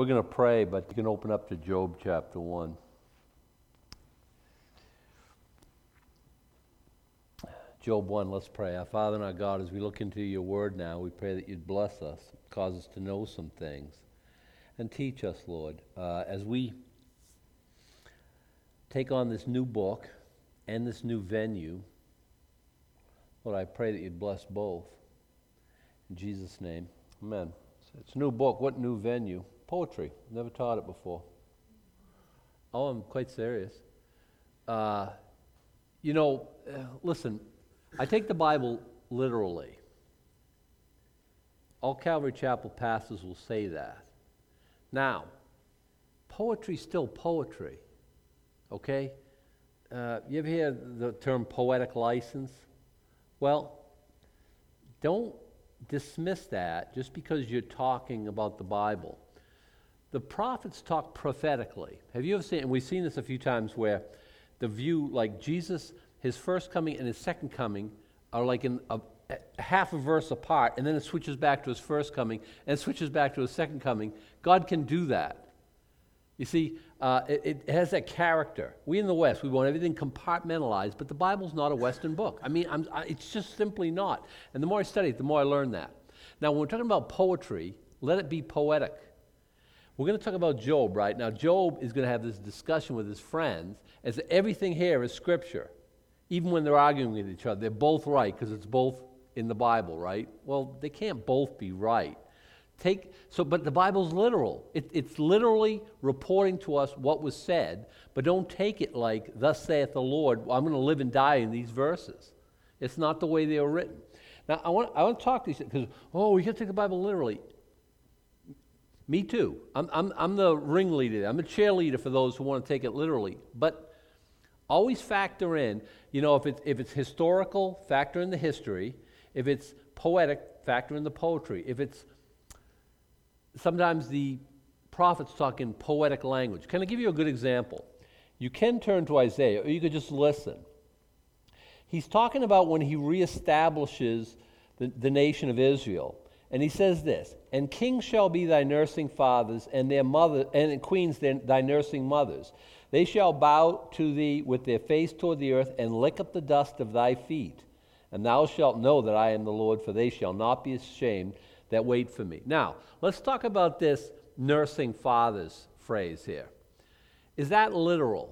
going to pray, but you can open up to Job chapter 1. Job 1, let's pray. Our Father and our God, as we look into your word now, we pray that you'd bless us, cause us to know some things, and teach us, Lord. As we take on this new book and this new venue, Lord, I pray that you'd bless both. In Jesus' name, amen. It's a new book. What new venue? Poetry. Never taught it before. Oh, I'm quite serious. Listen, I take the Bible literally. All Calvary Chapel pastors will say that. Now, poetry's still poetry, okay? You ever hear the term poetic license? Well, don't dismiss that just because you're talking about the Bible. The prophets talk prophetically. Have you ever seen, and we've seen this a few times, where the view, like Jesus, his first coming and his second coming are like in a half a verse apart, and then it switches back to his first coming, and it switches back to his second coming. God can do that. You see, it has that character. We in the West, we want everything compartmentalized, but the Bible's not a Western book. I mean, it's just simply not. And the more I study it, the more I learn that. Now, when we're talking about poetry, let it be poetic. We're going to talk about Job, right? Now, Job is going to have this discussion with his friends as everything here is Scripture. Even when they're arguing with each other, they're both right because it's both in the Bible, right? Well, they can't both be right. But the Bible's literal. It's literally reporting to us what was said, but don't take it like, thus saith the Lord, I'm going to live and die in these verses. It's not the way they were written. Now, I want to talk to you because, we got to take the Bible literally. Me too. I'm the ringleader. I'm a cheerleader for those who want to take it literally. But always factor in, if it's historical, factor in the history. If it's poetic, factor in the poetry. If it's sometimes the prophets talk in poetic language. Can I give you a good example? You can turn to Isaiah, or you could just listen. He's talking about when he reestablishes the nation of Israel. And he says this, and kings shall be thy nursing fathers, and their mother, and queens thy nursing mothers. They shall bow to thee with their face toward the earth, and lick up the dust of thy feet. And thou shalt know that I am the Lord, for they shall not be ashamed that wait for me. Now, let's talk about this nursing fathers phrase here. Is that literal?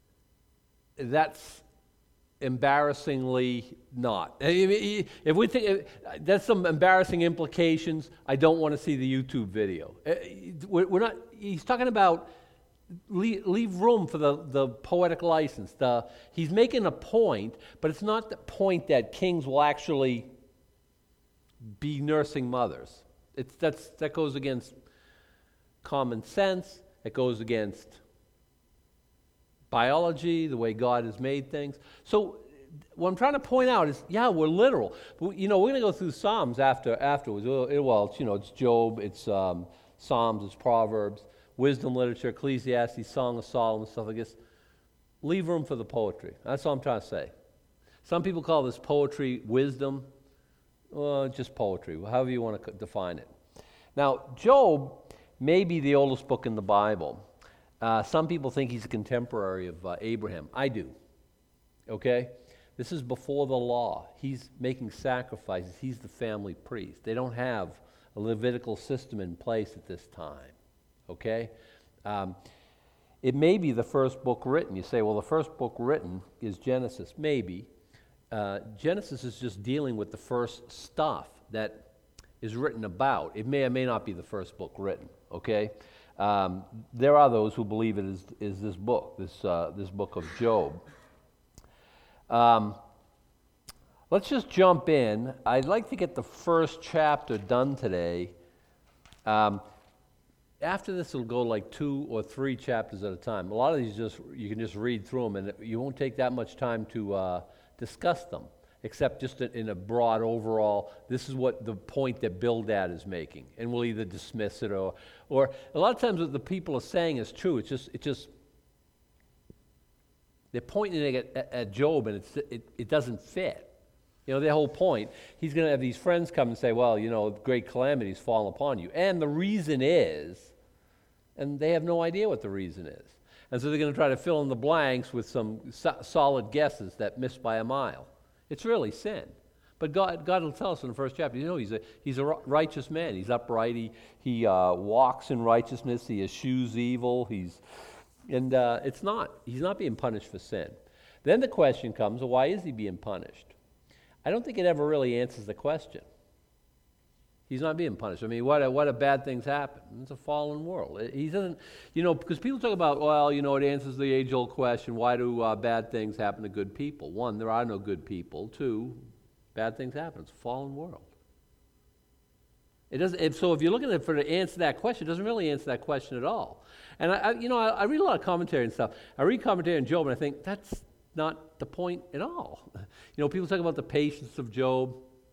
That's embarrassingly not. If we think that's some embarrassing implications, I don't want to see the YouTube video. We're not. He's talking about leave room for the poetic license. He's making a point, but it's not the point that kings will actually be nursing mothers. That goes against common sense. It goes against biology, the way God has made things. So what I'm trying to point out is, we're literal. But, we're going to go through Psalms afterwards. It's Job, it's Psalms, it's Proverbs, wisdom literature, Ecclesiastes, Song of Solomon, stuff like this. Leave room for the poetry. That's all I'm trying to say. Some people call this poetry wisdom. Just poetry, however you want to define it. Now, Job may be the oldest book in the Bible. Some people think he's a contemporary of Abraham. I do. Okay? This is before the law. He's making sacrifices. He's the family priest. They don't have a Levitical system in place at this time. Okay? It may be the first book written. You say, well, the first book written is Genesis. Maybe. Genesis is just dealing with the first stuff that is written about. It may or may not be the first book written. Okay? There are those who believe it is this book, this book of Job. Let's just jump in. I'd like to get the first chapter done today. After this, it'll go like 2 or 3 chapters at a time. A lot of these you can just read through them, and you won't take that much time to discuss them, except just in a broad overall, this is what the point that Bildad is making, and we'll either dismiss it or a lot of times what the people are saying is true. It's just they're pointing at Job, and it doesn't fit. Their whole point, he's going to have these friends come and say, well, great calamities fall upon you. And the reason is and they have no idea what the reason is. And so they're going to try to fill in the blanks with some solid guesses that miss by a mile. It's really sin. But God will tell us in the first chapter, he's a righteous man. He's upright. He walks in righteousness. He eschews evil. He's not being punished for sin. Then the question comes, well, why is he being punished? I don't think it ever really answers the question. He's not being punished. I mean, what if bad things happen? It's a fallen world. He doesn't, because people talk about, well, it answers the age-old question, why do bad things happen to good people? One, there are no good people. Two, bad things happen. It's a fallen world. It doesn't. So if you're looking at to answer that question, it doesn't really answer that question at all. And I read a lot of commentary and stuff. I read commentary on Job, and I think that's not the point at all. People talk about the patience of Job.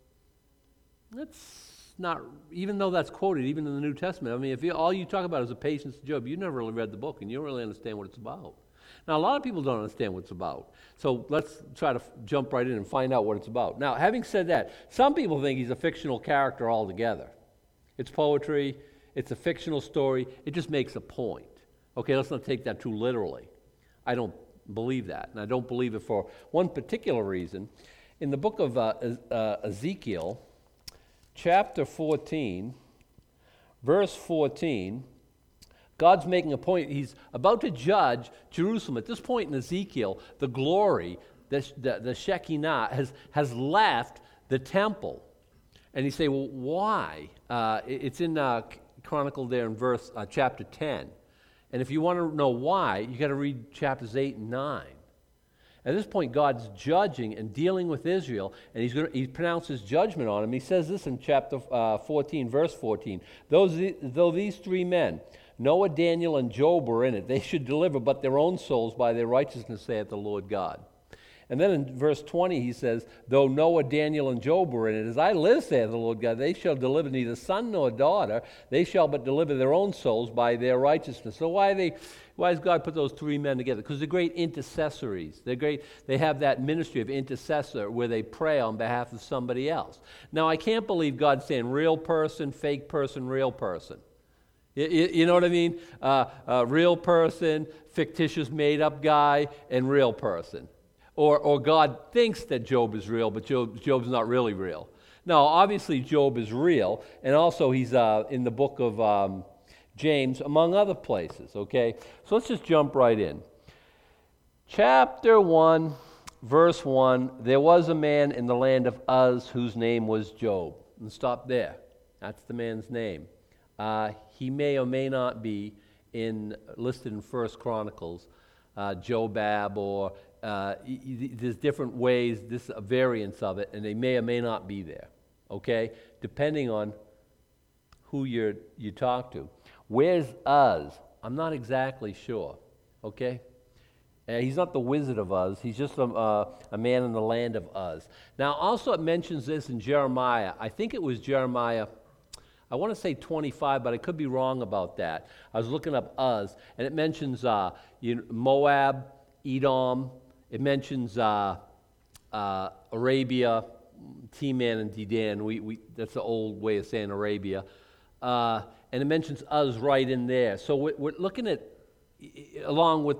That's not, even though that's quoted even in the New Testament. I mean, if all you talk about is the patience of Job, you never really read the book, and you don't really understand what it's about. Now, a lot of people don't understand what it's about. So let's try to jump right in and find out what it's about. Now, having said that, some people think he's a fictional character altogether. It's poetry. It's a fictional story. It just makes a point. Okay, let's not take that too literally. I don't believe that, and I don't believe it for one particular reason. In the book of Ezekiel, chapter 14, verse 14, God's making a point. He's about to judge Jerusalem. At this point in Ezekiel, the glory, the Shekinah, has left the temple. And you say, well, why? It's in chronicled there in chapter 10. And if you want to know why, you got to read chapters 8 and 9. At this point, God's judging and dealing with Israel, and he pronounces judgment on him. He says this in chapter 14, verse 14. Though these three men, Noah, Daniel, and Job, were in it, they should deliver but their own souls by their righteousness, saith the Lord God. And then in verse 20 he says, though Noah, Daniel, and Job were in it, as I live, saith the Lord God, they shall deliver neither son nor daughter, they shall but deliver their own souls by their righteousness. So why has God put those three men together? Because they're great intercessories. They're great. They have that ministry of intercessor where they pray on behalf of somebody else. Now, I can't believe God's saying real person, fake person, real person. You know what I mean? Real person, fictitious made-up guy, and real person. Or God thinks that Job is real, but Job's not really real. No, obviously Job is real, and also he's in the book of James, among other places, okay? So let's just jump right in. Chapter 1, verse 1, there was a man in the land of Uz whose name was Job. And stop there. That's the man's name. He may or may not be listed in 1 Chronicles, Jobab, or there's different ways, this a variance of it, and they may or may not be there, okay? Depending on who you talk to. Where's Uz? I'm not exactly sure, okay? He's not the Wizard of Uz. He's just a man in the land of Uz. Now, also it mentions this in Jeremiah. I think it was Jeremiah, I want to say 25, but I could be wrong about that. I was looking up Uz, and it mentions Moab, Edom. It mentions Arabia, Teman and Dedan. That's the old way of saying Arabia. And it mentions Uz right in there. So we're looking at, along with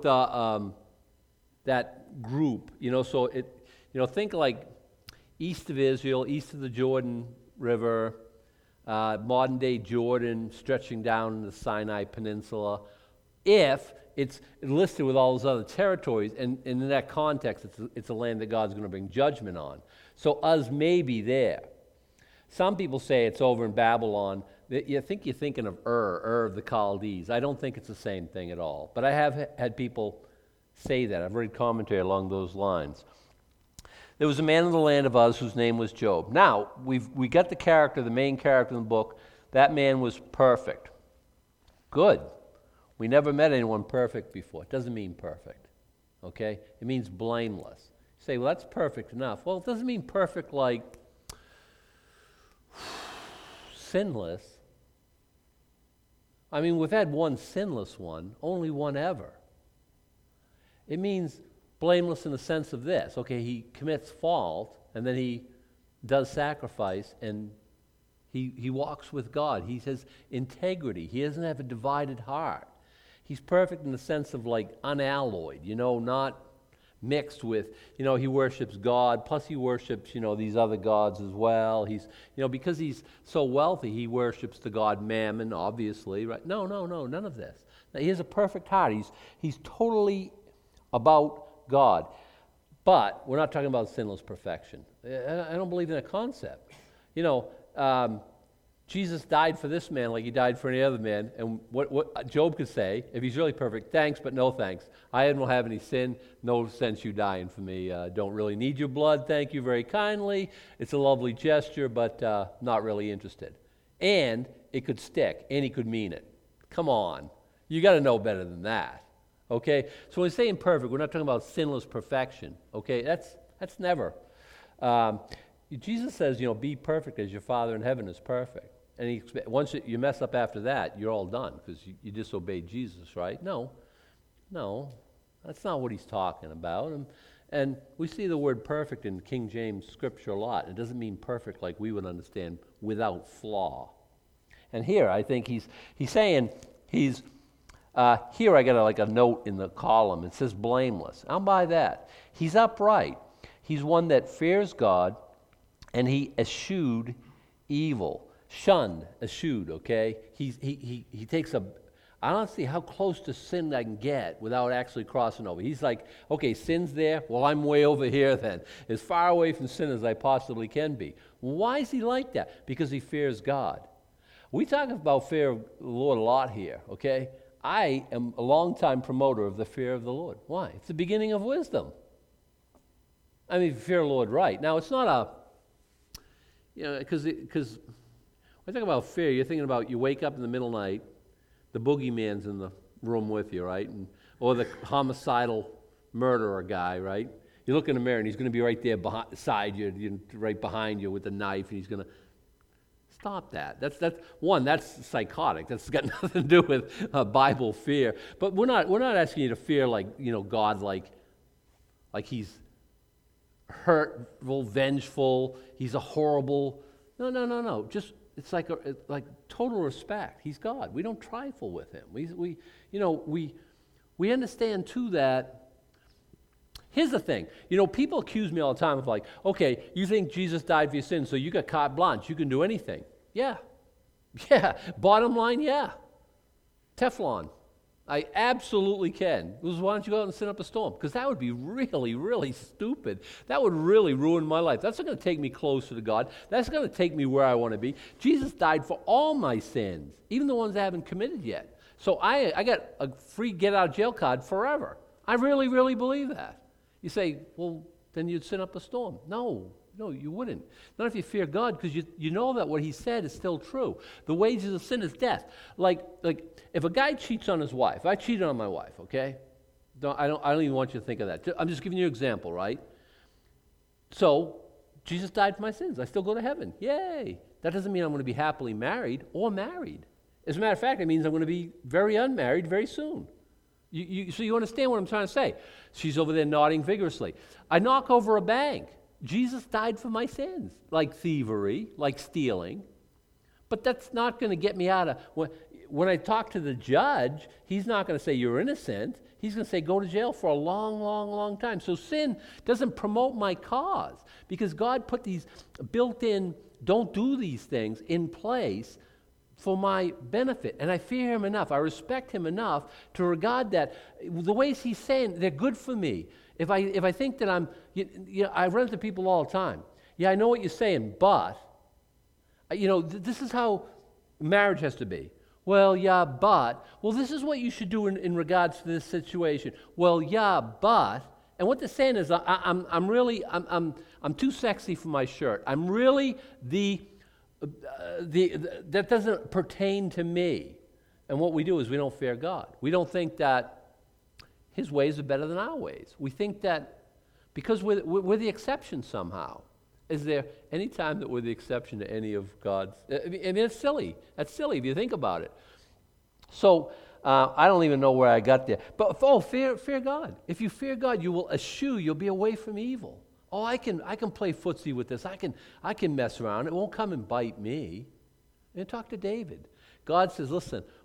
that group, so think like east of Israel, east of the Jordan River, modern-day Jordan, stretching down the Sinai Peninsula. If it's listed with all those other territories, and in that context, it's a land that God's going to bring judgment on. So Uz may be there. Some people say it's over in Babylon. You think you're thinking of Ur of the Chaldees. I don't think it's the same thing at all. But I have had people say that. I've read commentary along those lines. There was a man in the land of Uz whose name was Job. Now, we got the main character in the book. That man was perfect. Good. We never met anyone perfect before. It doesn't mean perfect, okay? It means blameless. You say, well, that's perfect enough. Well, it doesn't mean perfect like sinless. I mean, we've had one sinless one, only one ever. It means blameless in the sense of this. Okay, he commits fault, and then he does sacrifice, and he walks with God. He has integrity. He doesn't have a divided heart. He's perfect in the sense of like unalloyed, not mixed with, he worships God, plus he worships, these other gods as well. He's, because he's so wealthy, he worships the god Mammon, obviously, right? No, none of this. Now, he has a perfect heart. He's totally about God. But we're not talking about sinless perfection. I don't believe in that concept. Jesus died for this man like he died for any other man. And what Job could say, if he's really perfect, thanks, but no thanks. I don't have any sin. No sense you dying for me. Don't really need your blood. Thank you very kindly. It's a lovely gesture, but not really interested. And it could stick, and he could mean it. Come on. You got to know better than that. Okay? So when we say imperfect, we're not talking about sinless perfection. Okay? That's never. Jesus says, be perfect as your Father in heaven is perfect. And once you mess up after that, you're all done because you disobeyed Jesus, right? No, that's not what he's talking about. And we see the word perfect in King James Scripture a lot. It doesn't mean perfect like we would understand, without flaw. And here, I think he's saying here I got a note in the column. It says blameless. I'll buy that. He's upright. He's one that fears God, and he eschewed evil. Shunned, eschewed, okay? He takes I don't see how close to sin I can get without actually crossing over. He's like, okay, sin's there. Well, I'm way over here then. As far away from sin as I possibly can be. Why is he like that? Because he fears God. We talk about fear of the Lord a lot here, okay? I am a long-time promoter of the fear of the Lord. Why? It's the beginning of wisdom. I mean, fear the Lord right. Now, it's not because when I talk about fear, you're thinking about you wake up in the middle of the night, the boogeyman's in the room with you, right? Or the homicidal murderer guy, right? You look in the mirror and he's going to be right there beside you, right behind you with a knife, and he's going to stop that. That's psychotic. That's got nothing to do with Bible fear. But we're not asking you to fear like God, like he's hurtful, vengeful. He's a horrible. No. Just. It's like total respect. He's God. We don't trifle with him. We understand too that. Here's the thing. People accuse me all the time of like, okay, you think Jesus died for your sins, so you got carte blanche. You can do anything. Yeah. Bottom line, yeah. Teflon. I absolutely can. Why don't you go out and send up a storm? Because that would be really, really stupid. That would really ruin my life. That's not going to take me closer to God. That's going to take me where I want to be. Jesus died for all my sins, even the ones I haven't committed yet. So I got a free get-out-of-jail card forever. I really, really believe that. You say, well, then you'd send up a storm. No, you wouldn't. Not if you fear God, because you know that what he said is still true. The wages of sin is death. Like if a guy cheats on his wife, I cheated on my wife, okay? I don't even want you to think of that. I'm just giving you an example, right? So Jesus died for my sins. I still go to heaven. Yay! That doesn't mean I'm going to be happily married or married. As a matter of fact, it means I'm going to be very unmarried very soon. So you understand what I'm trying to say? She's over there nodding vigorously. I knock over a bank. Jesus died for my sins, like thievery, like stealing. But that's not going to get me out of... When I talk to the judge, he's not going to say you're innocent. He's going to say go to jail for a long, long, long time. So sin doesn't promote my cause because God put these built-in, don't do these things in place for my benefit. And I fear him enough. I respect him enough to regard that the ways he's saying, they're good for me. If I think that I run into people all the time. Yeah, I know what you're saying, but, this is how marriage has to be. Well, yeah, but. Well, this is what you should do in regards to this situation. Well, yeah, but. And what they're saying is, I'm too sexy for my shirt. I'm really that doesn't pertain to me. And what we do is we don't fear God. We don't think that his ways are better than our ways. We think that because we're the exception somehow. Is there any time that we're the exception to any of God's... I mean, it's silly. That's silly if you think about it. So, I don't even know where I got there. But, fear God. If you fear God, you will eschew, you'll be away from evil. Oh, I can play footsie with this. I can mess around. It won't come and bite me. And talk to David. God says, listen,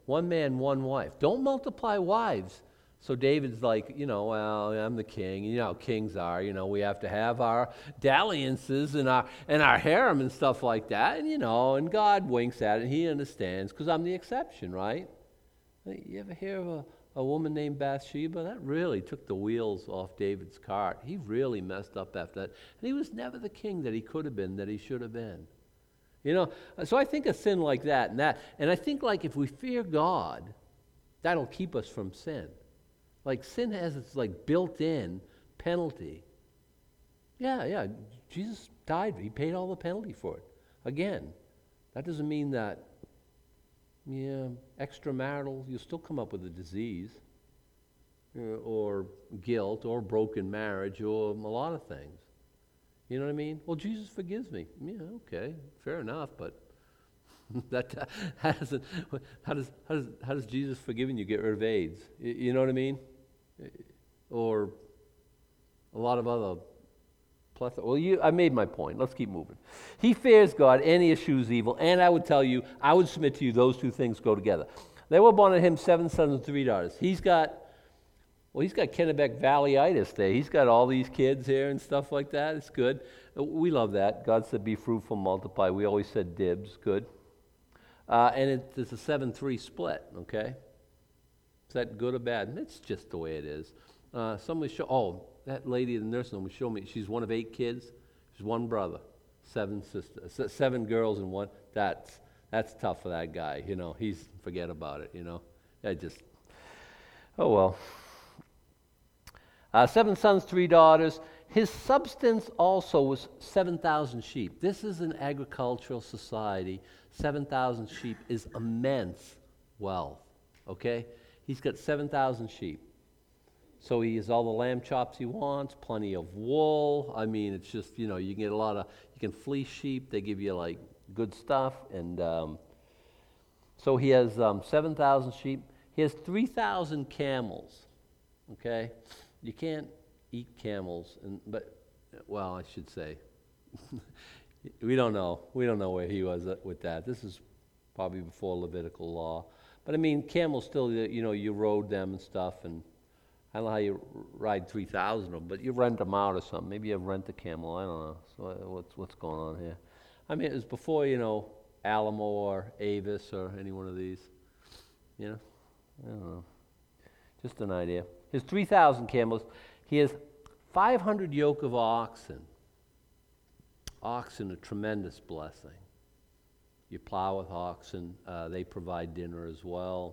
One man, one wife. Don't multiply wives. So David's like, well, I'm the king. You know how kings are. We have to have our dalliances and our harem and stuff like that. And God winks at it, and he understands, because I'm the exception, right? You ever hear of a woman named Bathsheba? That really took the wheels off David's cart. He really messed up after that. And he was never the king that he could have been, that he should have been. So I think a sin like that, and I think like if we fear God, that'll keep us from sin. Like sin has its like built-in penalty. Yeah, Jesus died. He paid all the penalty for it. Again, that doesn't mean that, extramarital, you'll still come up with a disease, or guilt, or broken marriage, or a lot of things. You know what I mean? Well, Jesus forgives me. Yeah, okay, fair enough, but how does Jesus forgiving you get rid of AIDS? You know what I mean? Or a lot of other plethora. Well, I made my point. Let's keep moving. He fears God and he eschews evil, and I would submit to you, those two things go together. There were born to him 7 sons and 3 daughters. He's got Kennebec Valley-itis there. He's got all these kids here and stuff like that. It's good. We love that. God said, be fruitful, multiply. We always said dibs. Good. And it's a 7-3 split, okay? Is that good or bad? It's just the way it is. That lady in the nursing home showed me, she's one of 8 kids. She's one brother, 7 sisters, 7 girls and one. That's tough for that guy, forget about it, oh well. 7 sons, 3 daughters. His substance also was 7,000 sheep. This is an agricultural society. 7,000 sheep is immense wealth, okay? He's got 7,000 sheep. So he has all the lamb chops he wants, plenty of wool. I mean, it's just, you can get you can fleece sheep. They give you, like, good stuff. And so he has 7,000 sheep. He has 3,000 camels, okay? You can't eat camels, I should say. We don't know. We don't know where he was with that. This is probably before Levitical law. But, I mean, camels still, you rode them and stuff, and I don't know how you ride 3,000 of them, but you rent them out or something. Maybe you rent a camel. I don't know. So what's going on here? I mean, it was before, Alamo or Avis or any one of these. I don't know. Just an idea. He has 3,000 camels. He has 500 yoke of oxen. Oxen, a tremendous blessing. You plow with oxen. They provide dinner as well.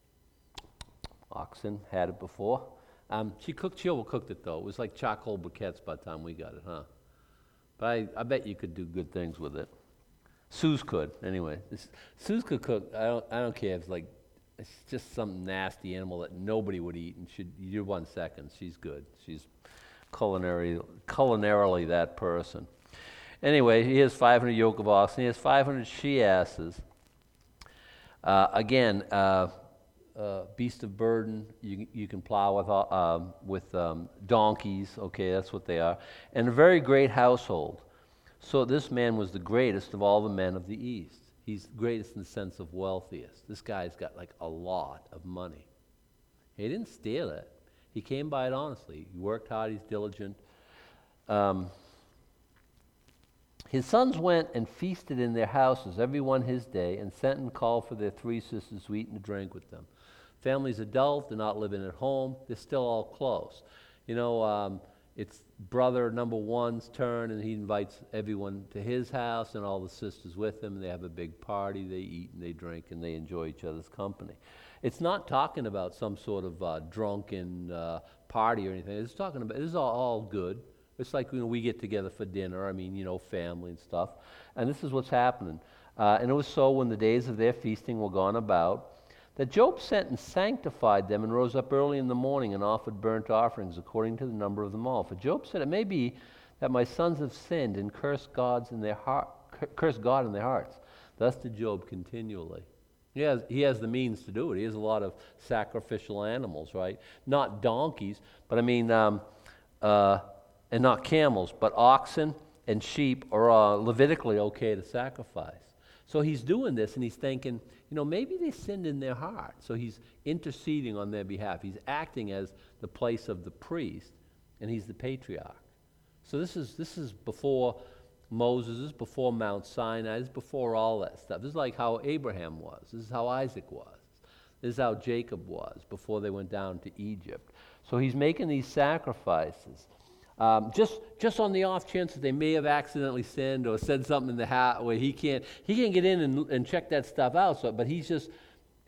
Oxen, had it before. She overcooked it, though. It was like charcoal briquettes by the time we got it, huh? But I bet you could do good things with it. Suze could, anyway. Suze could cook. I don't care if it's just some nasty animal that nobody would eat, and you do 1 second. She's good. She's culinarily that person. Anyway, he has 500 yoke of oxen. He has 500 she-asses. Beast of burden, you can plow with donkeys. Okay, that's what they are. And a very great household. So this man was the greatest of all the men of the East. He's greatest in the sense of wealthiest. This guy's got like a lot of money. He didn't steal it. He came by it honestly. He worked hard. He's diligent. His sons went and feasted in their houses, every one his day, and sent and called for their 3 sisters to eat and drink with them. Family's adult. They're not living at home. They're still all close. It's brother number 1's turn, and he invites everyone to his house and all the sisters with him. They have a big party. They eat and they drink and they enjoy each other's company. It's not talking about some sort of drunken party or anything. It's talking about, this is all good. It's like we get together for dinner. I mean, family and stuff. And this is what's happening. And it was so when the days of their feasting were gone about, that Job sent and sanctified them and rose up early in the morning and offered burnt offerings according to the number of them all. For Job said, it may be that my sons have sinned and cursed God in their hearts. Thus did Job continually. He has the means to do it. He has a lot of sacrificial animals, right? Not donkeys, but I mean, and not camels, but oxen and sheep are Levitically okay to sacrifice. So he's doing this, and he's thinking, maybe they sinned in their heart. So he's interceding on their behalf. He's acting as the place of the priest, and he's the patriarch. So this is before Moses, this is before Mount Sinai, this is before all that stuff. This is like how Abraham was. This is how Isaac was. This is how Jacob was before they went down to Egypt. So he's making these sacrifices. Just on the off chance that they may have accidentally sinned or said something in the hat where he can't get in and check that stuff out. So, but he's just,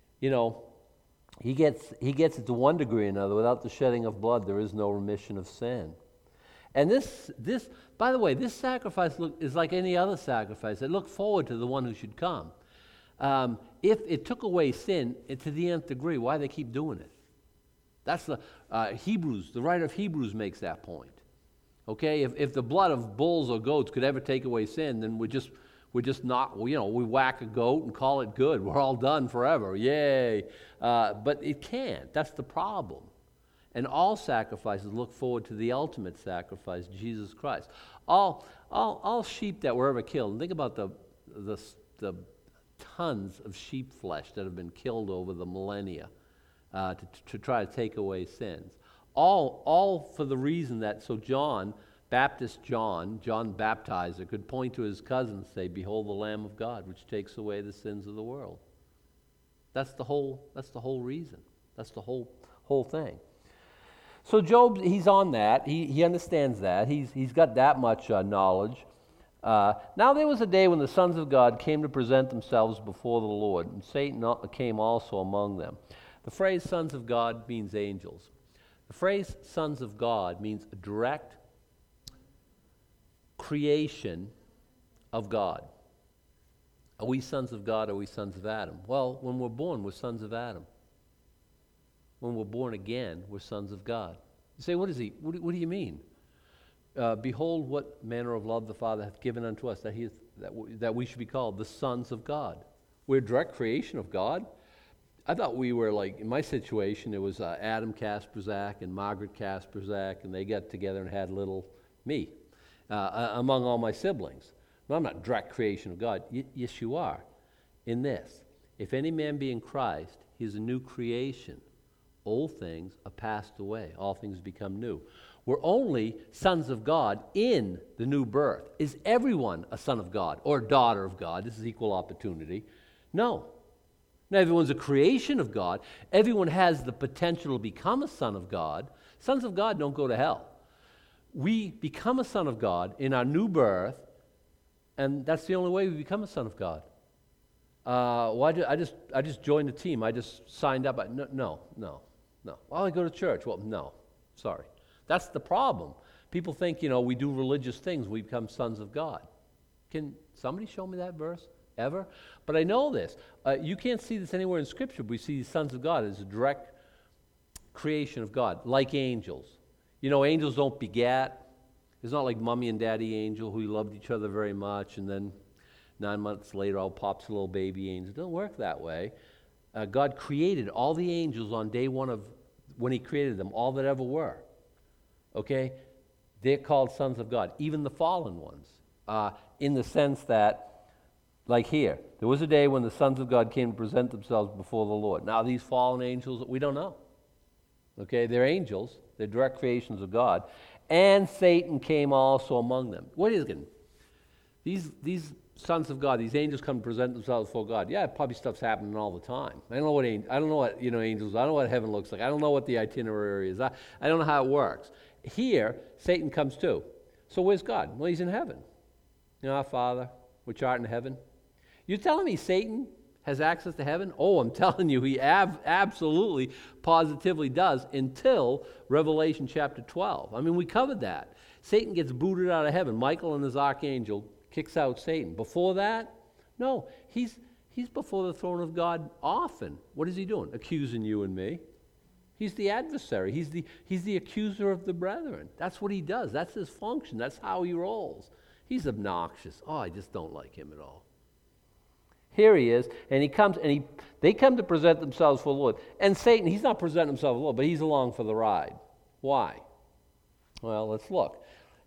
he gets it to one degree or another. Without the shedding of blood, there is no remission of sin. And this, by the way, this sacrifice is like any other sacrifice. It looked forward to the one who should come. If it took away sin to the nth degree, why they keep doing it? That's the Hebrews. The writer of Hebrews makes that point. Okay, if the blood of bulls or goats could ever take away sin, then we're just not. We whack a goat and call it good. We're all done forever. Yay! But it can't. That's the problem. And all sacrifices look forward to the ultimate sacrifice, Jesus Christ. All sheep that were ever killed. And think about the tons of sheep flesh that have been killed over the millennia to try to take away sins. All for the reason that John Baptizer, could point to his cousin and say, "Behold the Lamb of God, which takes away the sins of the world." That's the whole reason. That's the whole thing. So Job, he's on that. He understands that. He's got that much knowledge. Now there was a day when the sons of God came to present themselves before the Lord, and Satan came also among them. The phrase "sons of God" means angels. The phrase "sons of God" means a direct creation of God. Are we sons of God? Or are we sons of Adam? Well, when we're born, we're sons of Adam. When we're born again, we're sons of God. You say, what do you mean? Behold what manner of love the Father hath given unto us, that we should be called the sons of God. We're a direct creation of God. I thought we were like, in my situation, it was Adam Kasperzak and Margaret Kasperzak, and they got together and had little me among all my siblings. Well, I'm not direct creation of God. Yes, you are. In this, if any man be in Christ, he is a new creation. Old things are passed away. All things become new. We're only sons of God in the new birth. Is everyone a son of God or a daughter of God? This is equal opportunity. No. Now, everyone's a creation of God. Everyone has the potential to become a son of God. Sons of God don't go to hell. We become a son of God in our new birth, and that's the only way we become a son of God. I just joined the team. I just signed up. No. Well, I go to church. Well, no. Sorry. That's the problem. People think, we do religious things, we become sons of God. Can somebody show me that verse? Ever? But I know this. You can't see this anywhere in Scripture, but we see the sons of God as a direct creation of God, like angels. Angels don't begat. It's not like Mommy and Daddy Angel who loved each other very much, and then 9 months later, pops a little baby angel. It doesn't work that way. God created all the angels on day one of when He created them, all that ever were. Okay? They're called sons of God, even the fallen ones, in the sense that, like here, there was a day when the sons of God came to present themselves before the Lord. Now, these fallen angels, we don't know. Okay? They're angels. They're direct creations of God. And Satan came also among them. What is it? These sons of God, these angels come to present themselves before God. Yeah, probably stuff's happening all the time. I don't know what angels. I don't know what heaven looks like. I don't know what the itinerary is. I don't know how it works. Here, Satan comes too. So where's God? Well, He's in heaven. Our Father, which art in heaven. You're telling me Satan has access to heaven? Oh, I'm telling you, he absolutely, positively does until Revelation chapter 12. I mean, we covered that. Satan gets booted out of heaven. Michael and his archangel kicks out Satan. Before that, no, he's before the throne of God often. What is he doing? Accusing you and me. He's the adversary. He's the accuser of the brethren. That's what he does. That's his function. That's how he rolls. He's obnoxious. Oh, I just don't like him at all. Here he is, and he comes, and they come to present themselves for the Lord. And Satan, he's not presenting himself for the Lord, but he's along for the ride. Why? Well, let's look.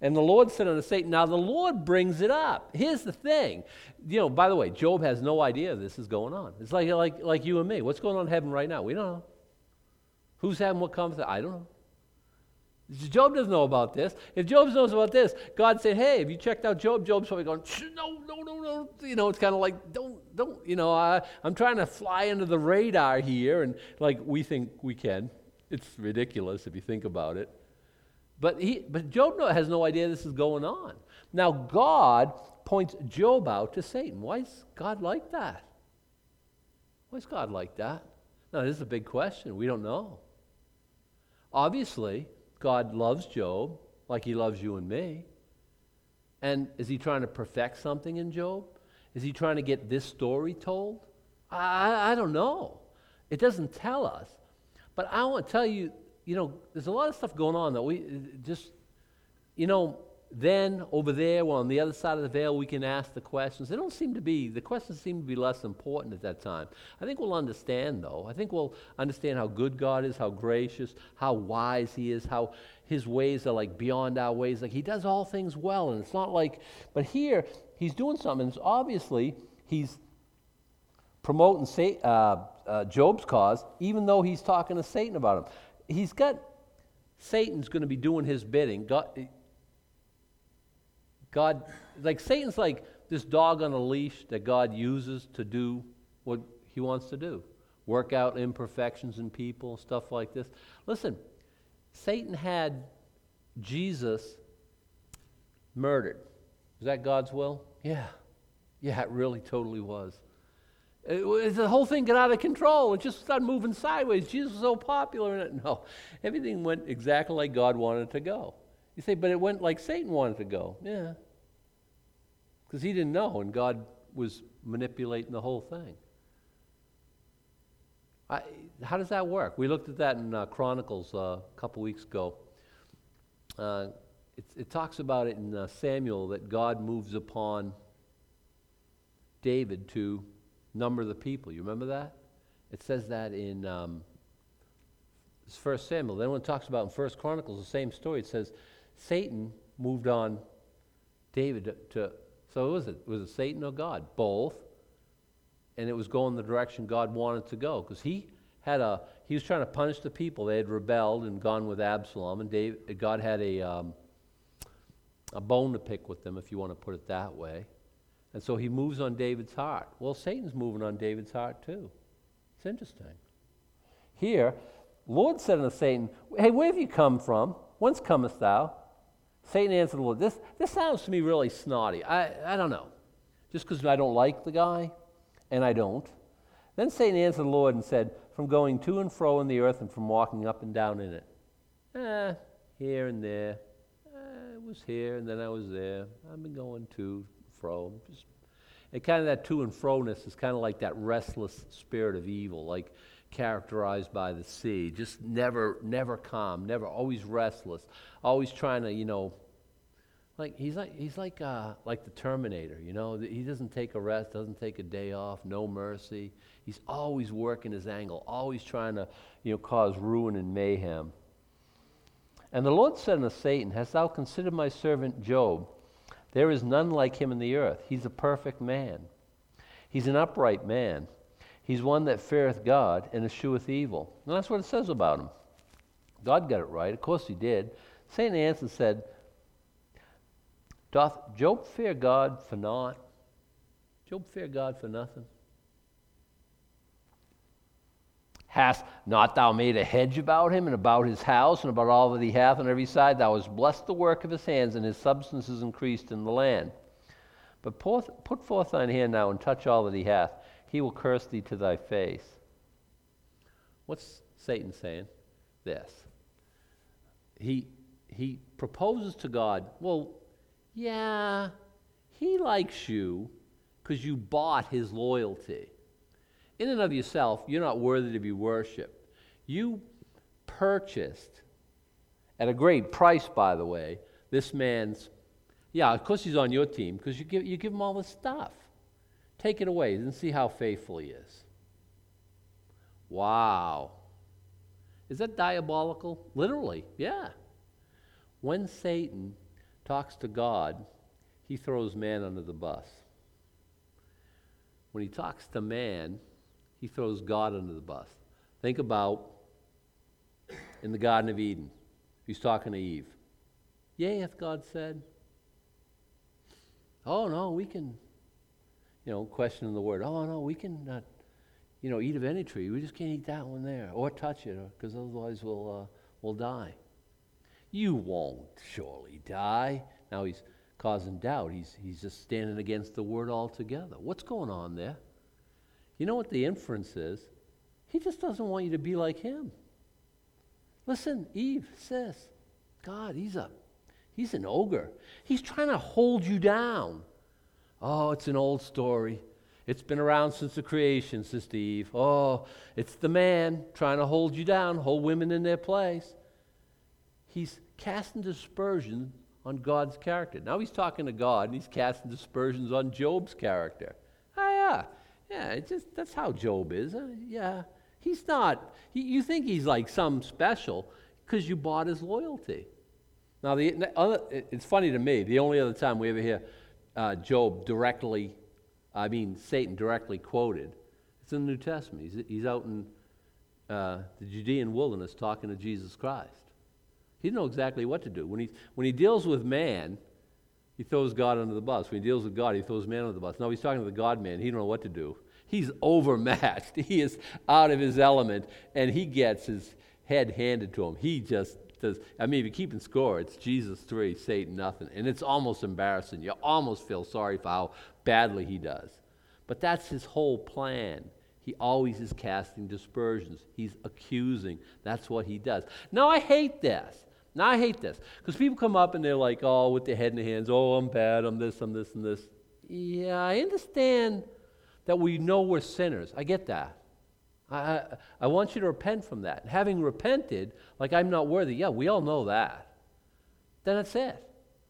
And the Lord said unto Satan, now the Lord brings it up. Here's the thing. By the way, Job has no idea this is going on. It's like you and me. What's going on in heaven right now? We don't know. Who's having what conversation? I don't know. Job doesn't know about this. If Job knows about this, God said, hey, have you checked out Job? Job's probably going, no. It's kind of like, don't. I'm trying to fly under the radar here, and like we think we can. It's ridiculous if you think about it. But Job has no idea this is going on. Now God points Job out to Satan. Why is God like that? Why is God like that? Now this is a big question. We don't know. Obviously, God loves Job like he loves you and me. And is he trying to perfect something in Job? Is he trying to get this story told? I don't know. It doesn't tell us. But I want to tell you, there's a lot of stuff going on that we just, then over there, on the other side of the veil, we can ask the questions. The questions seem to be less important at that time. I think we'll understand, though. I think we'll understand how good God is, how gracious, how wise he is, how his ways are like beyond our ways. Like he does all things well, and it's not like, but here, he's doing something. It's obviously, he's promoting Job's cause, even though he's talking to Satan about him. Satan's going to be doing his bidding. God, like Satan's like this dog on a leash that God uses to do what he wants to do. Work out imperfections in people, stuff like this. Listen, Satan had Jesus murdered. Was that God's will? Yeah. Yeah, it really totally was. The whole thing got out of control. It just started moving sideways. Jesus was so popular in it. No, everything went exactly like God wanted it to go. You say, but it went like Satan wanted to go. Yeah. Because he didn't know, and God was manipulating the whole thing. How does that work? We looked at that in Chronicles a couple weeks ago. It talks about it in Samuel that God moves upon David to number the people. You remember that? It says that in 1 Samuel. Then when it talks about in 1 Chronicles, the same story, it says Satan moved on David to, so was it Satan or God? Both. And it was going the direction God wanted to go, because he was trying to punish the people. They had rebelled and gone with Absalom, and God had a bone to pick with them, if you want to put it that way. And so he moves on David's heart. Well, Satan's moving on David's heart too. It's interesting. Here, Lord said unto Satan, hey, where have you come from? Whence comest thou? Satan answered the Lord, this sounds to me really snotty. I don't know. Just because I don't like the guy, and I don't. Then Satan answered the Lord and said, from going to and fro in the earth and from walking up and down in it. Here and there. I was here and then I was there. I've been going to, fro. And kind of that to and fro-ness is kind of like that restless spirit of evil, like characterized by the sea. Just never calm, always restless, always trying to, like he's like the Terminator, He doesn't take a rest, doesn't take a day off, no mercy. He's always working his angle, always trying to, cause ruin and mayhem. And the Lord said unto Satan, hast thou considered my servant Job? There is none like him in the earth. He's a perfect man. He's an upright man. He's one that feareth God and escheweth evil. And that's what it says about him. God got it right. Of course he did. Satan answered and said, doth Job fear God for naught? Job fear God for nothing? Hast not thou made a hedge about him and about his house and about all that he hath on every side? Thou hast blessed the work of his hands, and his substance is increased in the land. But put forth thine hand now and touch all that he hath. He will curse thee to thy face. What's Satan saying? This. He proposes to God, well, yeah, he likes you because you bought his loyalty. In and of yourself, you're not worthy to be worshipped. You purchased, at a great price, by the way, this man's, of course he's on your team, because you give him all this stuff. Take it away and see how faithful he is. Wow. Is that diabolical? Literally, yeah. When Satan talks to God, he throws man under the bus. When he talks to man, he throws God under the bus. Think about in the Garden of Eden. He's talking to Eve. Yea, hath God said. Oh, no, we can, questioning the word. Oh, no, we can not, eat of any tree. We just can't eat that one there or touch it because otherwise we'll die. You won't surely die. Now he's causing doubt. He's just standing against the word altogether. What's going on there? You know what the inference is? He just doesn't want you to be like him. Listen, Eve, sis, God, he's an ogre. He's trying to hold you down. Oh, it's an old story. It's been around since the creation, Sister Eve. Oh, it's the man trying to hold you down, hold women in their place. He's casting dispersion on God's character. Now he's talking to God, and he's casting dispersions on Job's character. Oh, yeah, that's how Job is. Yeah, he's not. You think he's like some special because you bought his loyalty. Now, it's funny to me, the only other time we ever hear Satan directly quoted, it's in the New Testament. He's out in the Judean wilderness talking to Jesus Christ. He didn't know exactly what to do. When he deals with man, he throws God under the bus. When he deals with God, he throws man under the bus. Now he's talking to the God-man. He don't know what to do. He's overmatched. He is out of his element, and he gets his head handed to him. He just does. If you're keeping score, it's Jesus 3, Satan nothing. And it's almost embarrassing. You almost feel sorry for how badly he does. But that's his whole plan. He always is casting dispersions. He's accusing. That's what he does. Now, I hate this. Because people come up and they're like, oh, with their head in their hands, oh, I'm bad, I'm this, and this. Yeah, I understand that we know we're sinners. I get that. I want you to repent from that. Having repented, like I'm not worthy, yeah, we all know that. Then that's it.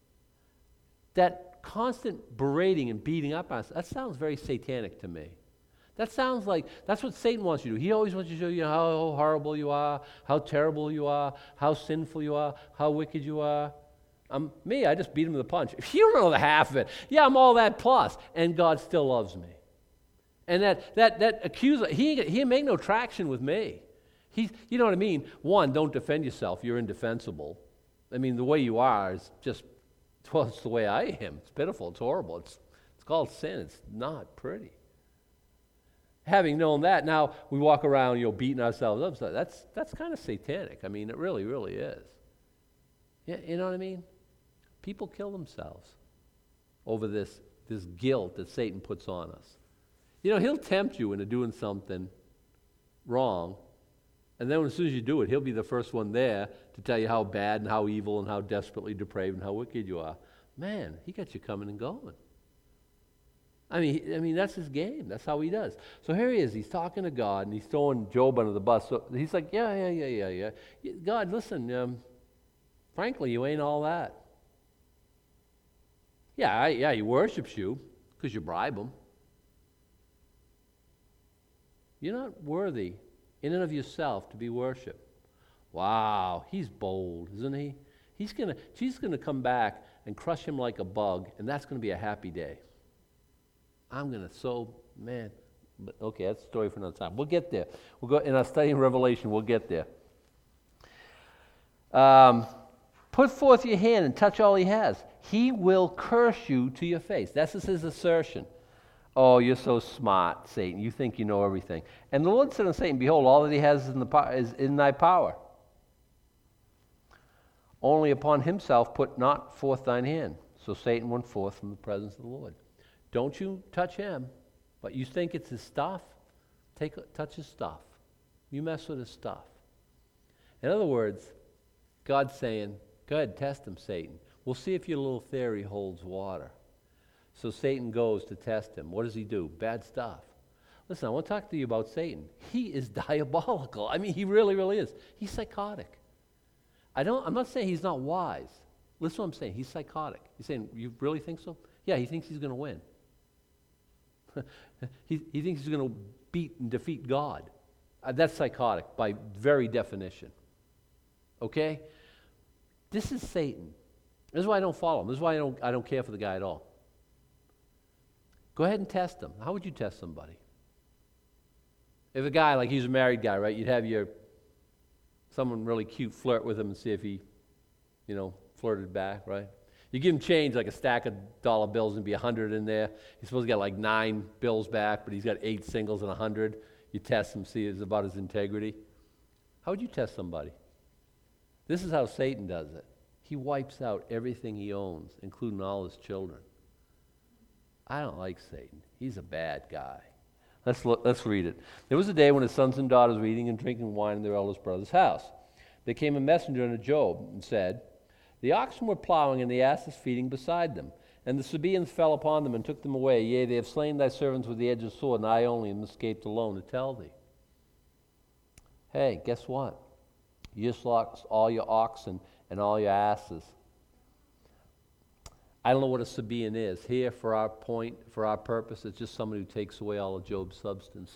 That constant berating and beating up on us, that sounds very satanic to me. That sounds like that's what Satan wants you to do. He always wants you to show you how horrible you are, how terrible you are, how sinful you are, how wicked you are. I just beat him to the punch. You don't know the half of it. Yeah, I'm all that plus, and God still loves me. And that accuser, he make no traction with me. You know what I mean? One, don't defend yourself. You're indefensible. The way you are is just, it's the way I am. It's pitiful. It's horrible. It's called sin. It's not pretty. Having known that, now we walk around, beating ourselves up. That's kind of satanic. It really, really is. Yeah, you know what I mean? People kill themselves over this guilt that Satan puts on us. He'll tempt you into doing something wrong, and then as soon as you do it, he'll be the first one there to tell you how bad and how evil and how desperately depraved and how wicked you are. Man, he got you coming and going. That's his game. That's how he does. So here he is. He's talking to God, and he's throwing Job under the bus. So he's like, yeah. God, listen, frankly, you ain't all that. Yeah, he worships you because you bribe him. You're not worthy in and of yourself to be worshipped. Wow, he's bold, isn't he? She's going to come back and crush him like a bug, and that's going to be a happy day. But okay, that's a story for another time. We'll get there. We'll go in our study in Revelation. We'll get there. Put forth your hand and touch all he has. He will curse you to your face. That's his assertion. Oh, you're so smart, Satan. You think you know everything. And the Lord said unto Satan, behold, all that he has is in thy power. Only upon himself put not forth thine hand. So Satan went forth from the presence of the Lord. Don't you touch him, but you think it's his stuff? Touch his stuff. You mess with his stuff. In other words, God's saying, go ahead, test him, Satan. We'll see if your little theory holds water. So Satan goes to test him. What does he do? Bad stuff. Listen, I want to talk to you about Satan. He is diabolical. He really, really is. He's psychotic. I'm not saying he's not wise. Listen to what I'm saying. He's psychotic. You're saying, you really think so? Yeah, he thinks he's going to win. he thinks he's going to beat and defeat God. That's psychotic by very definition. Okay? This is Satan. This is why I don't follow him. This is why I don't care for the guy at all. Go ahead and test him. How would you test somebody? If a guy, like he's a married guy, right, you'd have someone really cute flirt with him and see if he, flirted back, right? You give him change, like a stack of dollar bills, and be 100 in there. He's supposed to get like 9 bills back, but he's got 8 singles and 100. You test him, see it's about his integrity. How would you test somebody? This is how Satan does it. He wipes out everything he owns, including all his children. I don't like Satan. He's a bad guy. Let's read it. There was a day when his sons and daughters were eating and drinking wine in their eldest brother's house. There came a messenger unto Job and said, The oxen were plowing and the asses feeding beside them. And the Sabaeans fell upon them and took them away. Yea, they have slain thy servants with the edge of the sword, and I only am escaped alone to tell thee. Hey, guess what? You just lost all your oxen and all your asses. I don't know what a Sabaean is. Here, for our purpose, it's just somebody who takes away all of Job's substance.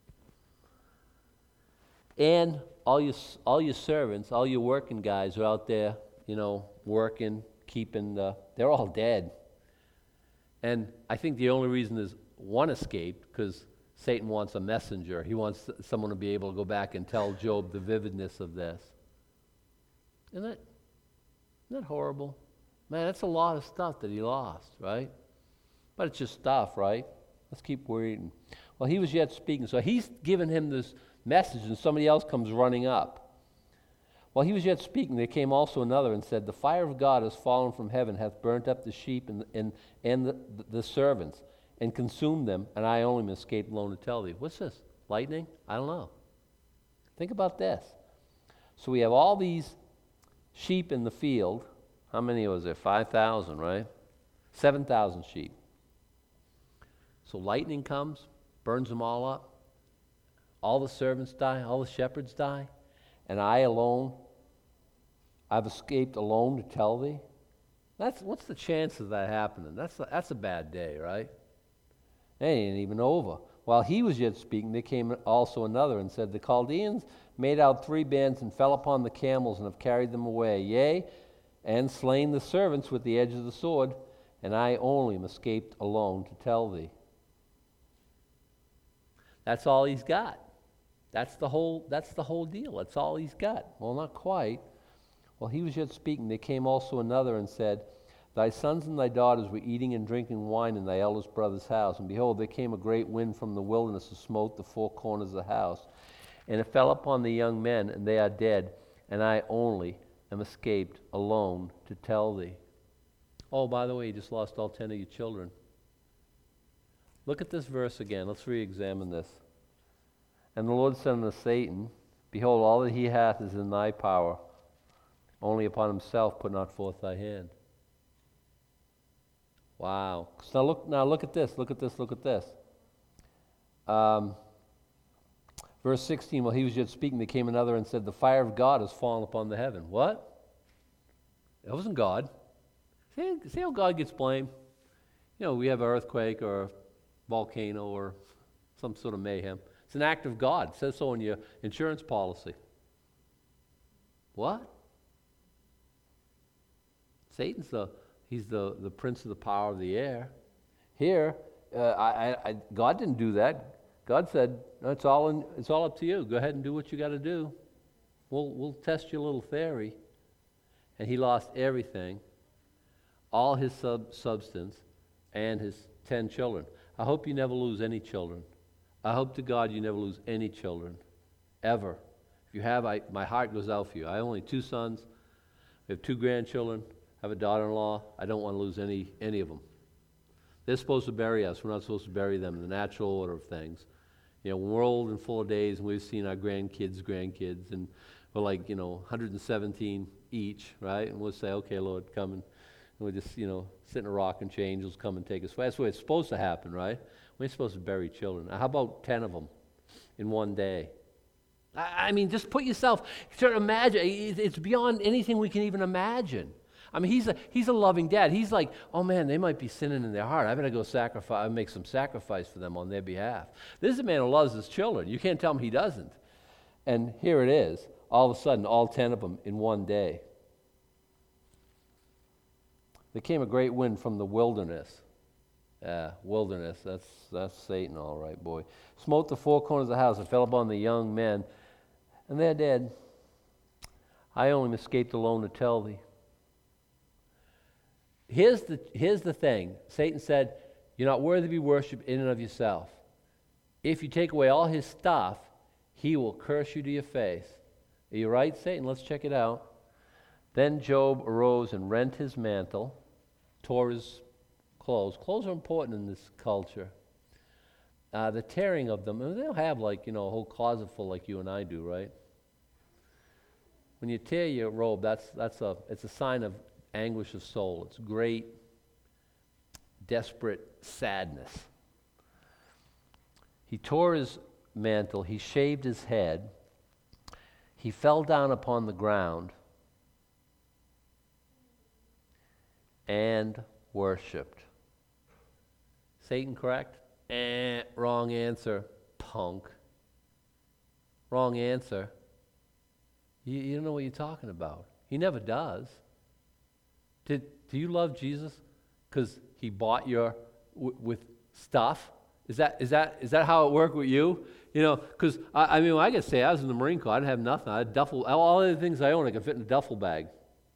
And all your servants, all your working guys are out there, working, they're all dead. And I think the only reason is one escaped, because Satan wants a messenger. He wants someone to be able to go back and tell Job the vividness of this. Isn't that horrible? Man, that's a lot of stuff that he lost, right? But it's just stuff, right? Let's keep reading. Well, he was yet speaking. So he's given him this message, and somebody else comes running up. While he was yet speaking, there came also another and said, The fire of God has fallen from heaven, hath burnt up the sheep and the servants, and consumed them, and I only am escaped alone to tell thee. What's this? Lightning? I don't know. Think about this. So we have all these sheep in the field. How many was there? 5,000, right? 7,000 sheep. So lightning comes, burns them all up. All the servants die, all the shepherds die, and I alone, I've escaped alone to tell thee. What's the chance of that happening? That's a bad day, right? It ain't even over. While he was yet speaking, there came also another and said, The Chaldeans made out 3 bands and fell upon the camels and have carried them away. Yea, and slain the servants with the edge of the sword, and I only am escaped alone to tell thee. That's all he's got. That's the whole deal. That's all he's got. Well, not quite. While he was yet speaking, there came also another and said, Thy sons and thy daughters were eating and drinking wine in thy eldest brother's house. And behold, there came a great wind from the wilderness to smote the 4 corners of the house. And it fell upon the young men, and they are dead, and I only am escaped alone to tell thee. Oh, by the way, you just lost all 10 of your children. Look at this verse again. Let's re-examine this. And the Lord said unto Satan, Behold, all that he hath is in thy power. Only upon himself put not forth thy hand. Wow. So now look at this. Look at this. Verse 16, while he was yet speaking, there came another and said, The fire of God has fallen upon the heaven. What? It wasn't God. See how God gets blamed? We have an earthquake or a volcano or some sort of mayhem. It's an act of God. It says so in your insurance policy. What? Satan's he's the prince of the power of the air. Here, God didn't do that. God said, no, it's all up to you. Go ahead and do what you got to do. We'll test your little theory. And he lost everything, all his substance, and his 10 children. I hope you never lose any children. I hope to God you never lose any children, ever. If you have, my heart goes out for you. I only 2 sons. We have 2 grandchildren. I have a daughter-in-law. I don't want to lose any of them. They're supposed to bury us. We're not supposed to bury them in the natural order of things. When we're old and full of days and we've seen our grandkids, and we're like, 117 each, right? And we'll say, okay, Lord, come and we'll just, sit in a rocking chair, angels come and take us away. That's the way it's supposed to happen, right? We ain't supposed to bury children. How about 10 of them in one day? I mean, just put yourself, sort of imagine, it's beyond anything we can even imagine. I mean, he's a loving dad. He's like, oh man, they might be sinning in their heart. I better go make some sacrifice for them on their behalf. This is a man who loves his children. You can't tell him he doesn't. And here it is, all of a sudden, all 10 of them in one day. There came a great wind from the wilderness. Wilderness, that's Satan, all right, boy. Smote the four corners of the house and fell upon the young men, and they're dead. I only escaped alone to tell thee. Here's the thing. Satan said, you're not worthy to be worshipped in and of yourself. If you take away all his stuff, he will curse you to your face. Are you right, Satan? Let's check it out. Then Job arose and rent his mantle, tore his clothes. Clothes are important in this culture. The tearing of them, and they don't have a whole closet full like you and I do, right? When you tear your robe, it's a sign of anguish of soul. It's great, desperate sadness. He tore his mantle, he shaved his head, he fell down upon the ground and worshipped. Satan correct? Wrong answer, punk. Wrong answer. You don't know what you're talking about. He never does. Do you love Jesus because he bought you with stuff? Is that how it worked with you? Because I mean, I could say I was in the Marine Corps. I didn't have nothing. I had duffel. All the things I own, I could fit in a duffel bag.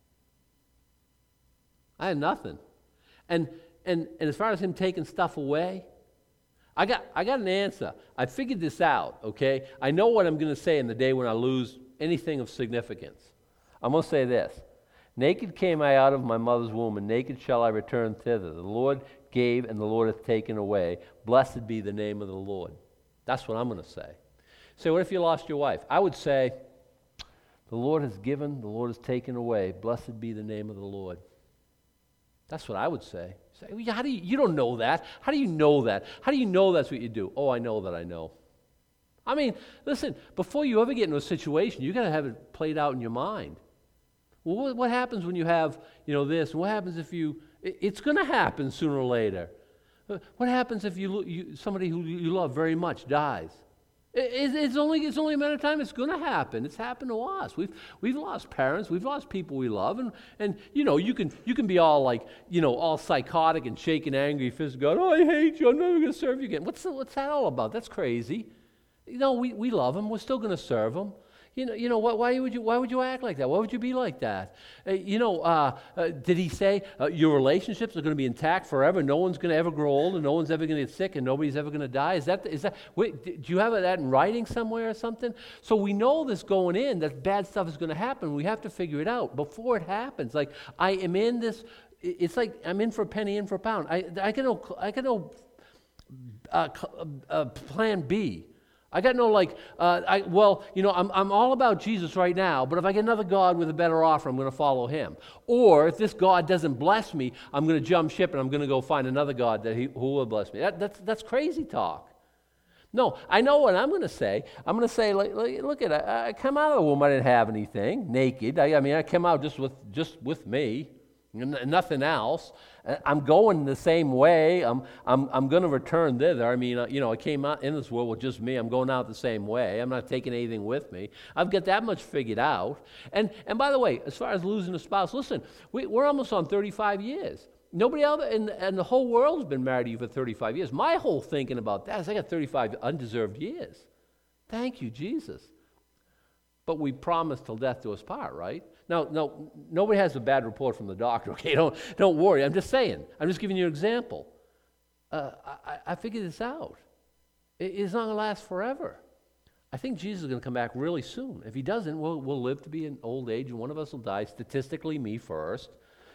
I had nothing. And as far as him taking stuff away, I got an answer. I figured this out. Okay, I know what I'm going to say in the day when I lose anything of significance. I'm going to say this. Naked came I out of my mother's womb, and naked shall I return thither. The Lord gave, and the Lord hath taken away. Blessed be the name of the Lord. That's what I'm going to say. So what if you lost your wife? I would say, the Lord has given, the Lord has taken away. Blessed be the name of the Lord. That's what I would say. How do you don't know that. How do you know that? How do you know that's what you do? Oh, I know that I know. I mean, listen, before you ever get into a situation, you got to have it played out in your mind. Well, what happens when you have, this? What happens if it's going to happen sooner or later. What happens if somebody who you love very much dies? It's only a matter of time. It's going to happen. It's happened to us. We've lost parents. We've lost people we love, and you can be all all psychotic and shaking, angry, physical. Oh, I hate you. I'm never going to serve you again. What's that all about? That's crazy. We love them. We're still going to serve them. Why would you act like that? Why would you be like that? Did he say your relationships are going to be intact forever? No one's going to ever grow old, and no one's ever going to get sick, and nobody's ever going to die. Is that? Wait, do you have that in writing somewhere or something? So we know this going in that bad stuff is going to happen. We have to figure it out before it happens. Like I am in this. It's like I'm in for a penny, in for a pound. I got no plan B. I got no I'm all about Jesus right now, but if I get another God with a better offer, I'm going to follow him. Or if this God doesn't bless me, I'm going to jump ship and I'm going to go find another God who will bless me. That's crazy talk. No, I know what I'm going to say. I'm going to say, look at it. I come out of the womb, I didn't have anything, naked. I came out just with me. Nothing else. I'm going the same way. I'm going to return thither. I came out in this world with just me. I'm going out the same way. I'm not taking anything with me. I've got that much figured out. And by the way, as far as losing a spouse, listen, we're almost on 35 years. Nobody else in the whole world has been married to you for 35 years. My whole thinking about that is I got 35 undeserved years. Thank you, Jesus. But we promised till death do us part, right? No, nobody has a bad report from the doctor, okay? Don't worry. I'm just saying. I'm just giving you an example. I figured this out. It's not going to last forever. I think Jesus is going to come back really soon. If he doesn't, we'll live to be in old age, and one of us will die. Statistically, me first.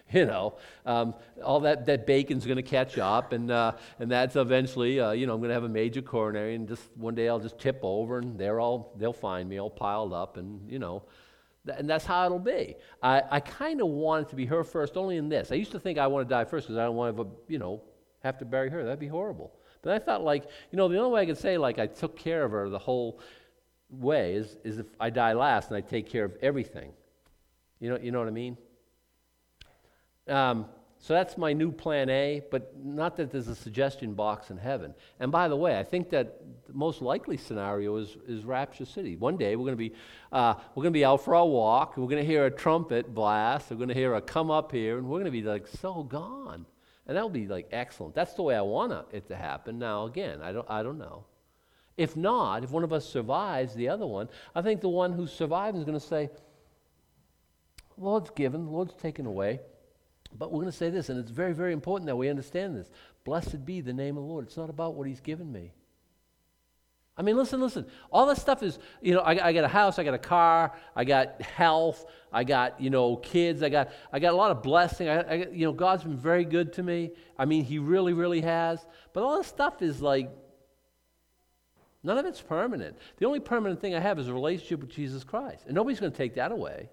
All that bacon's going to catch up, and that's eventually, I'm going to have a major coronary, and just one day I'll just tip over, and they'll find me all piled up, and and that's how it'll be. I kind of want it to be her first, only in this. I used to think I want to die first because I don't want to, have to bury her. That'd be horrible. But I thought, the only way I could say, I took care of her the whole way is if I die last and I take care of everything. You know what I mean? So that's my new plan A, but not that there's a suggestion box in heaven. And by the way, I think that the most likely scenario is Rapture City. One day we're going to be out for our walk. We're going to hear a trumpet blast. We're going to hear a come up here, and we're going to be like so gone. And that'll be like excellent. That's the way I want it to happen. Now again, I don't know. If not, if one of us survives the other one, I think the one who's surviving is going to say, Lord's given, the Lord's taken away. But we're going to say this, and it's very, very important that we understand this. Blessed be the name of the Lord. It's not about what he's given me. I mean, listen. All this stuff is, I got a house, I got a car, I got health, I got, kids, I got a lot of blessing. God's been very good to me. I mean, he really, really has. But all this stuff is like, none of it's permanent. The only permanent thing I have is a relationship with Jesus Christ. And nobody's going to take that away.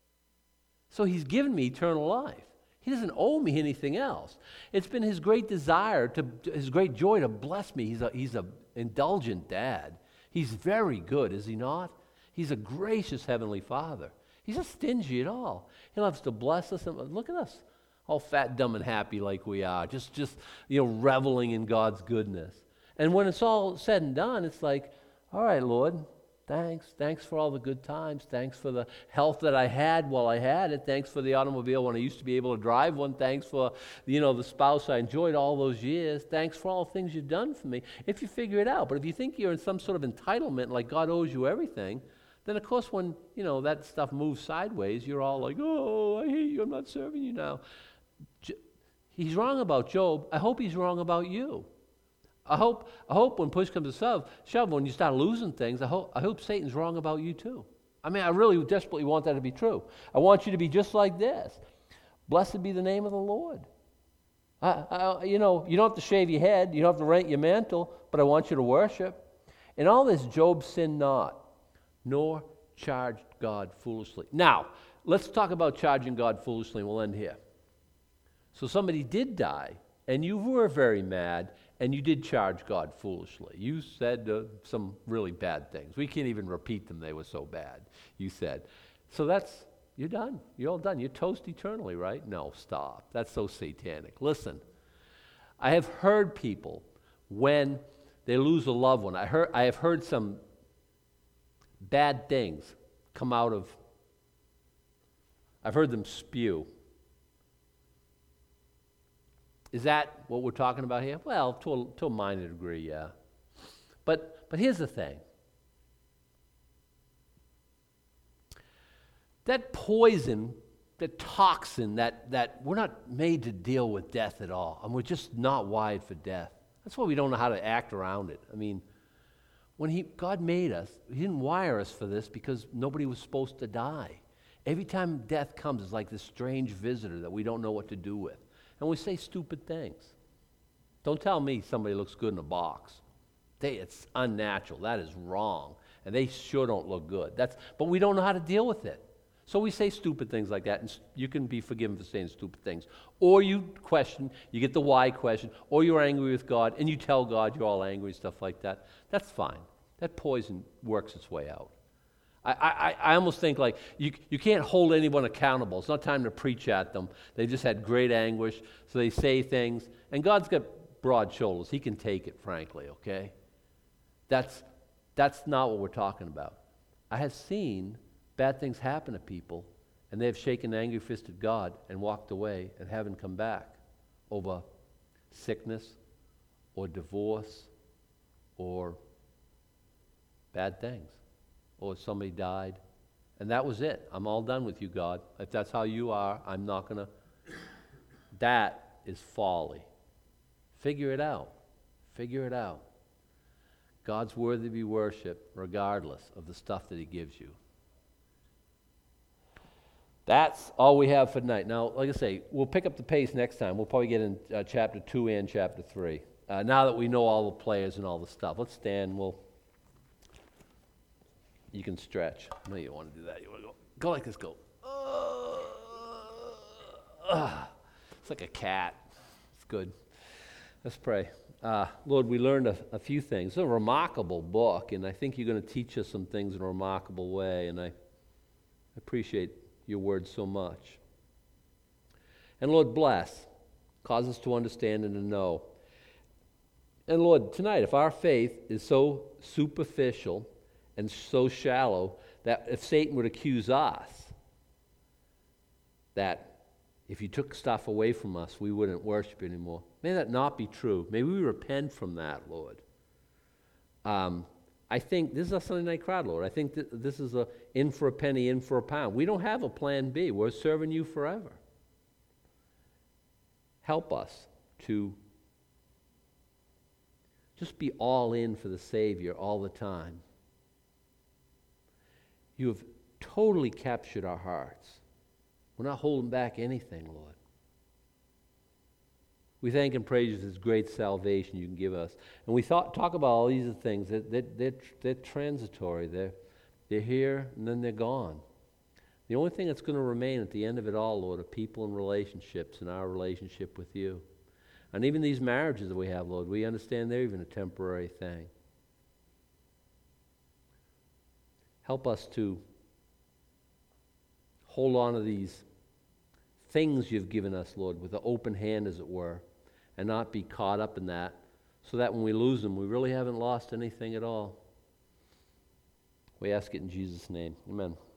So he's given me eternal life. He doesn't owe me anything else. It's been his great desire, his great joy to bless me. He's an indulgent dad. He's very good, is he not? He's a gracious heavenly Father. He's not stingy at all. He loves to bless us. And look at us, all fat, dumb, and happy like we are, just reveling in God's goodness. And when it's all said and done, it's like, all right, Lord, thanks for all the good times. Thanks for the health that I had while I had it. Thanks for the automobile when I used to be able to drive one. Thanks for, the spouse I enjoyed all those years. Thanks for all the things you've done for me. If you figure it out. But if you think you're in some sort of entitlement, like God owes you everything, then of course when, that stuff moves sideways, you're all like, oh, I hate you. I'm not serving you now. He's wrong about Job. I hope he's wrong about you. I hope when push comes to shove, when you start losing things, I hope Satan's wrong about you too. I mean, I really desperately want that to be true. I want you to be just like this. Blessed be the name of the Lord. You don't have to shave your head. You don't have to rent your mantle, but I want you to worship. In all this, Job sinned not, nor charged God foolishly. Now, let's talk about charging God foolishly, and we'll end here. So somebody did die, and you were very mad, and you did charge God foolishly. You said some really bad things. We can't even repeat them. They were so bad, you said. So you're done. You're all done. You're toast eternally, right? No, stop. That's so satanic. Listen, I have heard people, when they lose a loved one, I have heard some bad things come out of, I've heard them spew. Is that what we're talking about here? Well, to a minor degree, yeah. But here's the thing. That poison, that toxin, that we're not made to deal with death at all. And we're just not wired for death. That's why we don't know how to act around it. I mean, when God made us, he didn't wire us for this because nobody was supposed to die. Every time death comes, it's like this strange visitor that we don't know what to do with. And we say stupid things. Don't tell me somebody looks good in a box. It's unnatural. That is wrong. And they sure don't look good. But we don't know how to deal with it. So we say stupid things like that, and you can be forgiven for saying stupid things. Or you question, you get the why question, or you're angry with God, and you tell God you're all angry, stuff like that. That's fine. That poison works its way out. I almost think like you can't hold anyone accountable. It's not time to preach at them. They just had great anguish, so they say things. And God's got broad shoulders. He can take it, frankly, okay? That's not what we're talking about. I have seen bad things happen to people, and they have shaken an angry fist at God and walked away and haven't come back over sickness or divorce or bad things. Or somebody died, and that was it. I'm all done with you, God. If that's how you are, I'm not going to. That is folly. Figure it out. Figure it out. God's worthy to be worshipped regardless of the stuff that he gives you. That's all we have for tonight. Now, like I say, we'll pick up the pace next time. We'll probably get in chapter 2 and chapter 3. Now that we know all the players and all the stuff, let's stand. You can stretch. No, you don't want to do that. You want to go like this. Go. It's like a cat. It's good. Let's pray. Lord, we learned a few things. It's a remarkable book, and I think you're going to teach us some things in a remarkable way, and I appreciate your word so much. And Lord, bless Cause us to understand and to know. And Lord, tonight, if our faith is so superficial and so shallow that if Satan would accuse us that if you took stuff away from us, we wouldn't worship anymore, may that not be true. May we repent from that, Lord. I think this is a Sunday night crowd, Lord. I think this is a in for a penny, in for a pound. We don't have a plan B. We're serving you forever. Help us to just be all in for the Savior all the time. You have totally captured our hearts. We're not holding back anything, Lord. We thank and praise you for this great salvation you can give us. And we talk about all these things. They're transitory. They're here and then they're gone. The only thing that's going to remain at the end of it all, Lord, are people and relationships and our relationship with you. And even these marriages that we have, Lord, we understand they're even a temporary thing. Help us to hold on to these things you've given us, Lord, with an open hand, as it were, and not be caught up in that, so that when we lose them, we really haven't lost anything at all. We ask it in Jesus' name. Amen.